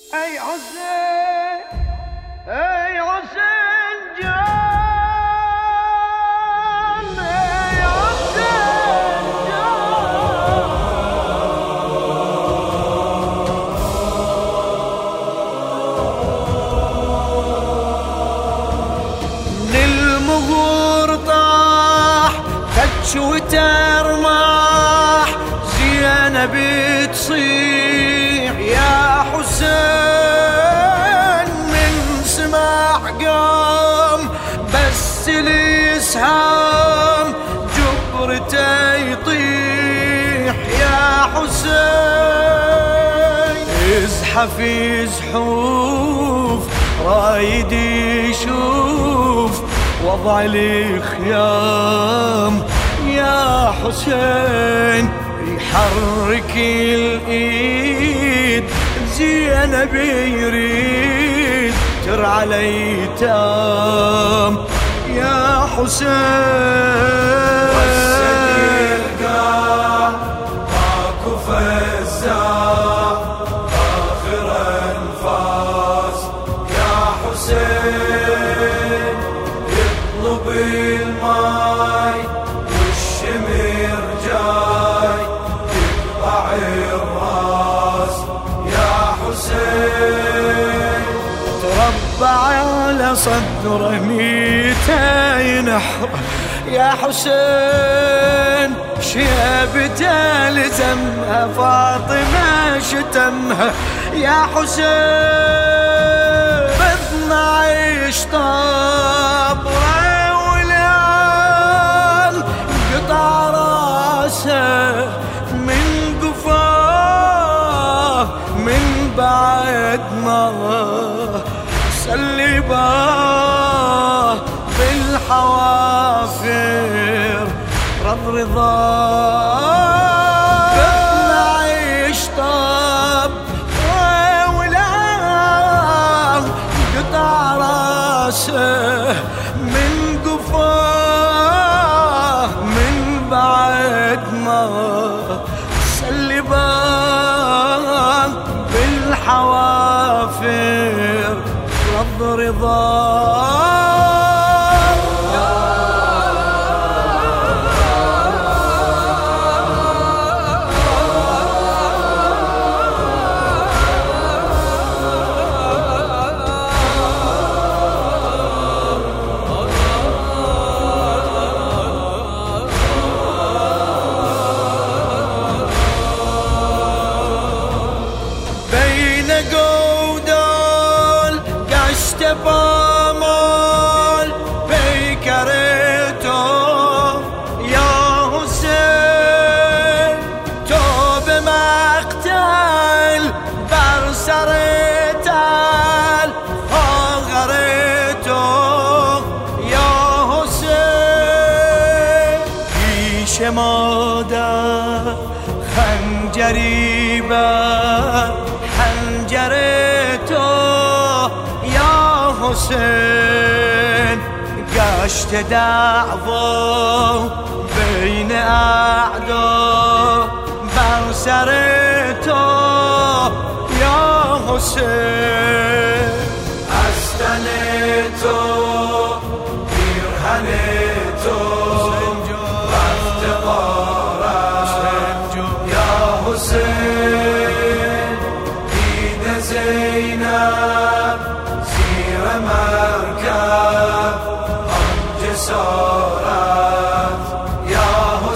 ای حسین ای حسین جان ای حسین جان للمغور طاح فتش وترماح زينب تصيح يا حسين من سماح قام بس الاسهام جبرته يطيح يا حسين ازحف يزحوف رايد يشوف وضع الخيام يا حسين يحرك الايد زينب يريد ترعى الايتام يا حسين والسديقة ماكو فزاع آخر انفاس يا حسين يطلب الماي والشمر جاي يقطع الراس يا حسين تربع على صدره 200 نحر يا حسين شيبته لزمها فاطمة شتمها يا حسين ب12 طابرة وليال قطع راسه من قفاه من بعد ما سلباه بالحوافر رض رضاه 12 طاب ولاه قطع راسه من قفاه من بعد ما سلباه بالحوافر رض رضاه بين قودال قشت بامال بيكريتو يا حسين تو بمقتل برسرتال آغريتو يا حسين پیش مادر خنجری بر حنجر تو یا حسین گشت دعوا بین اعدا بر سر تو یا حسین از تن تو پیرهن تو رفت غارت یا حسین دید زینب زیر مرکب آن جسارت یا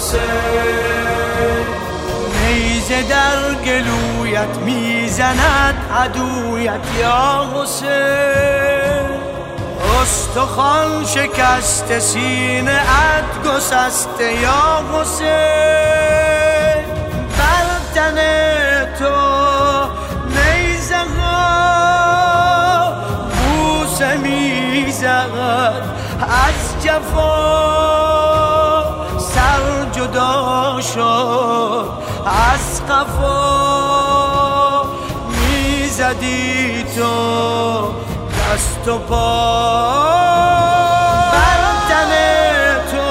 حسین نیزه در گلویت میزند عدویت یا حسین استخوان شکست سینه ات گسسته یا حسین بر تن تو نیزه ها بوسه میزد از جفا سر جدا شد از قفا میزدی تو دست و پا بر تن تو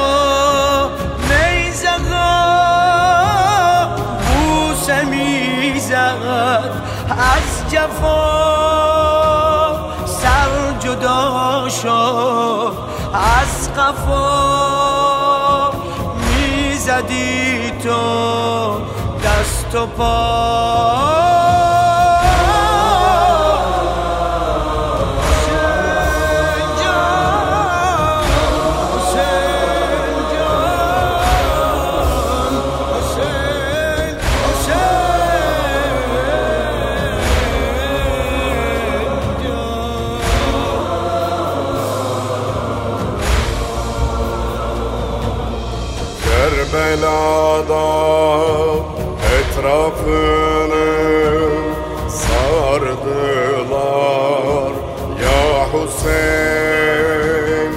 نیزه ها بوسه میزد از جفا سر جدا شد، از قفا میزدی تو دست و پا. Kerbela'da etrafını sardılar ya Hüseyin.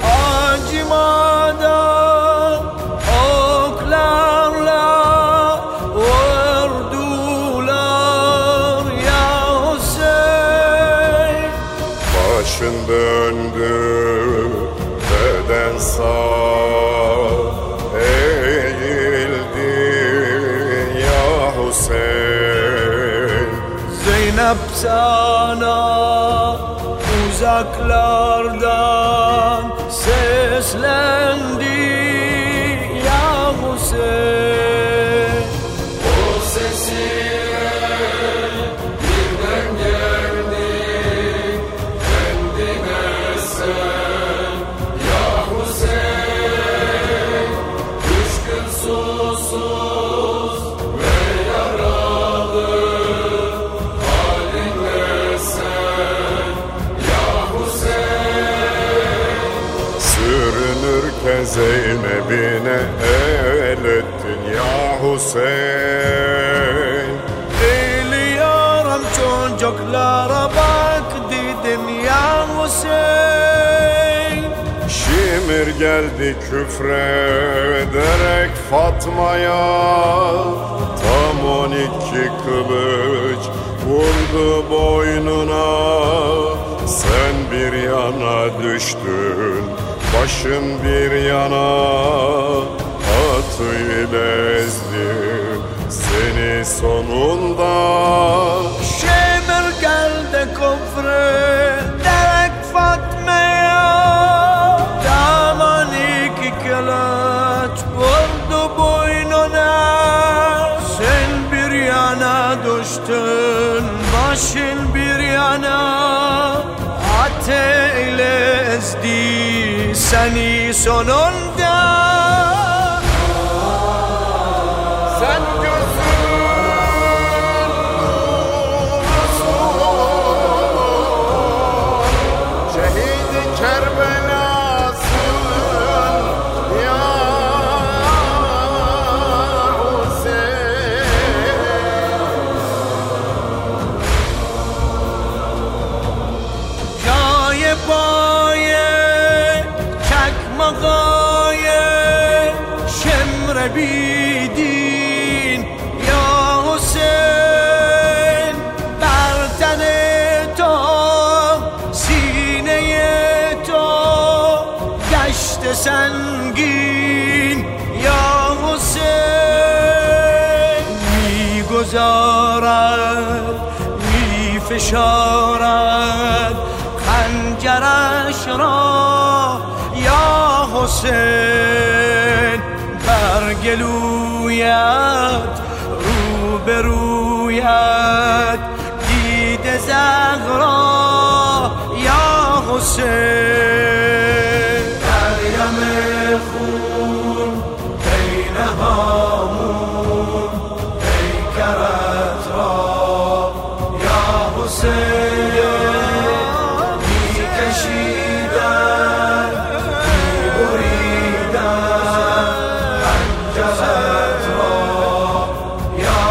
Acımadan oklarla vurdular ya Hüseyin. Başın döndü beden sağ Zeynep sana uzaklardan seslendi ya Hüseyin. O sesine birden geldi kendine sen ya Hüseyin. 3 gün susuz ve yaralı halinle sen ya Hüseyin. Sürünürken Zeynep'ine el ettin ya Hüseyin. Biliyorum çocuklara bak dedim ya Hüseyin. Şimir geldi küfrederek Fatma'ya, tam 12 kılıç vurdu boynuna. Sen bir yana düştün, başın bir yana, atıyla ezdi seni sonunda. Şimir geldi küfrederek Fatma'ya, tam 12 kılıç vurdu boynuna. Sen bir yana düştün, başın bir yana, ateyle ezdi seni sonunda. Sen gözün şehidi Kerbela'sın ya Hüseyin. Jaye paye çakmağaye şemre bidin ya Hüseyin. Bertene to sineye to geçti sengin ya Hüseyin. Mi گذارد می فشارد خنجرش را یا حسین. بر گلویت روبرویت دیده زغرا یا حسین. دریم خون بین هامون پیکرت را یا حسین می کشیدن می بریدن پنجرت را یا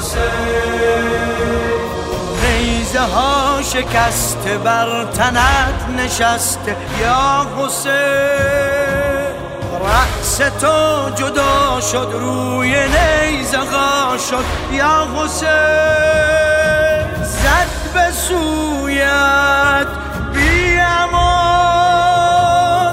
حسین. نیزه ها شکسته بر تنت نشسته یا حسین. رأس تو جدا شد روی نیزه ها شد یا حسین. زد به سویت بی امان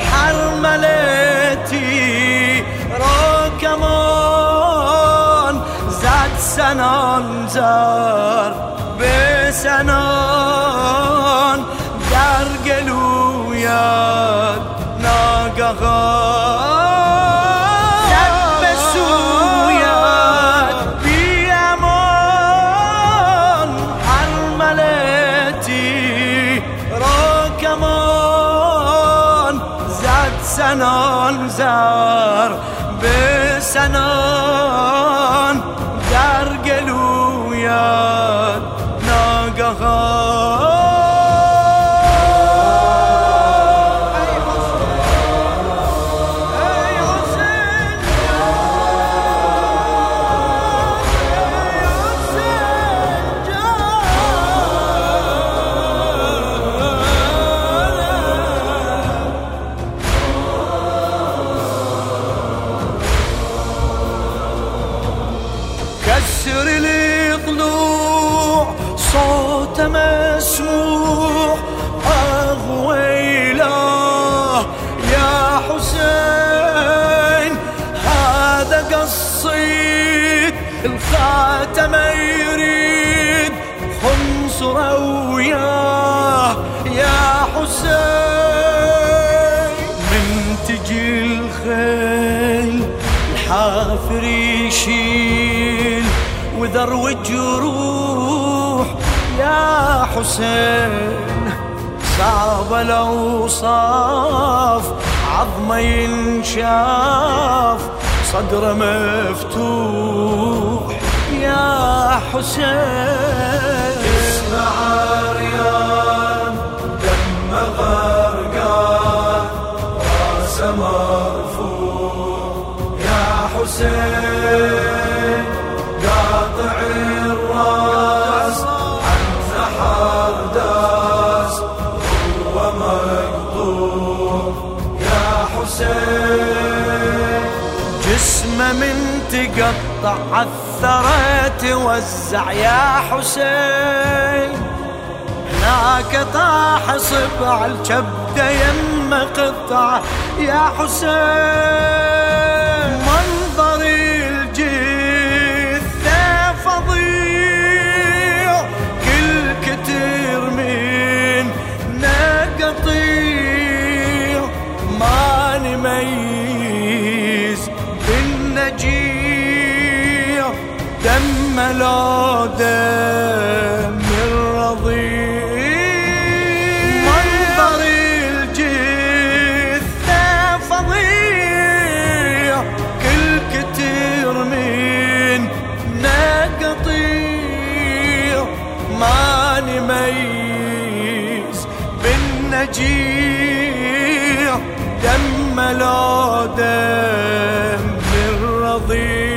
حرملتی را کمان. زد سنان زر سنان در گلویت ناگهان زد به سویت بی امان ارملتی را کمان زد سنان زر به سنان در گلویت ناگهان كسر الضلوع صوت مسموع ويلاه يا حسين هذا قصيد الخاتم يريد خنصر وياه يا حسين من تجي الخيل الحافر يشيل وذروج جروح يا حسين صعب الأوصاف عظمه ينشاف صدره مفتوح يا حسين اسمع عريان دم غرقان راسه مرفوع يا حسين قاطع الراس عن زحر داس هو مقطوع يا حسين جسمه من تقطع عالثرى توزع يا حسين هناك طاح صبع الكبده يم قطع يا حسين منظر الجثه فظيع كل كتير من نقطيع ما نميز بالنجيع دم لا دم الرضيع منظر الجثة فظيع كل كتير من نقطيع ما نميز بالنجيع دم لا دم الرضيع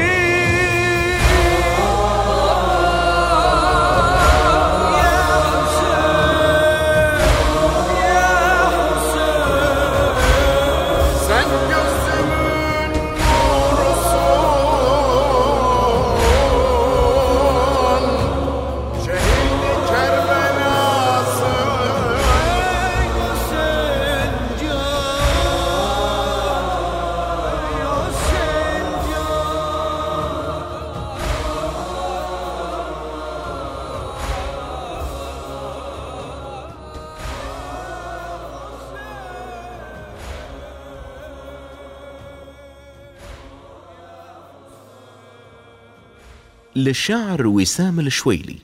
للشاعر وسام الشويلي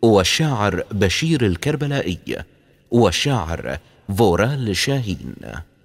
والشاعر بشير الكربلائي والشاعر فورال شاهين.